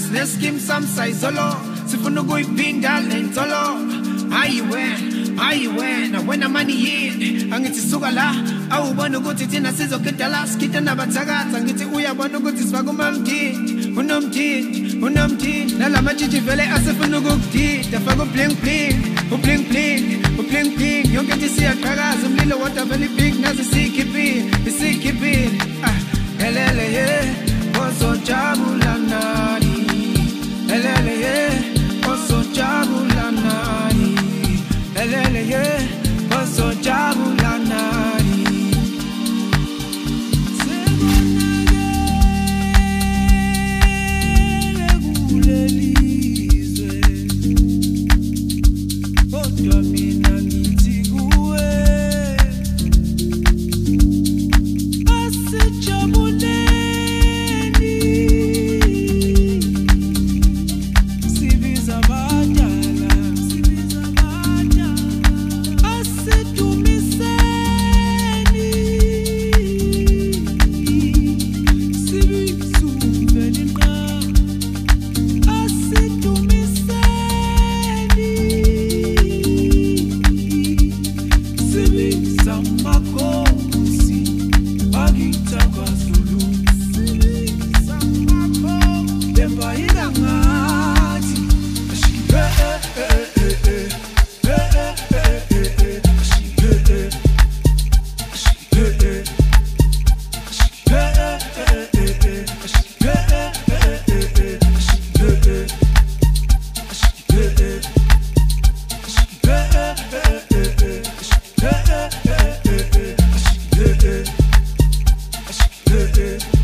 neskim samsayizolo sifuna ukuyiphinda lentolo ayiwena wena mani yini angithi suka la awubona ukuthi thina sizogida la skida nabathakatha ngithi uyabona ukuthi sifaka unomthindi nalamatshitshi vele asifuna ukukudida faka ubling bling yonke nto siyaqhakaza umlilo wodwa vele ibig nazi isikhiphile elele ye osojabula nani elele ye osojabula nani elele ye osojabula nani sebonakele kulelizwe kodwa mina ngithi kuwe asijabuleni sibiza abadala asidumiseni sibizumveli nqa asidumiseni sibiza makhosi bakithi kwaZulu sibiza makhosi lemba ilangathi Yeah.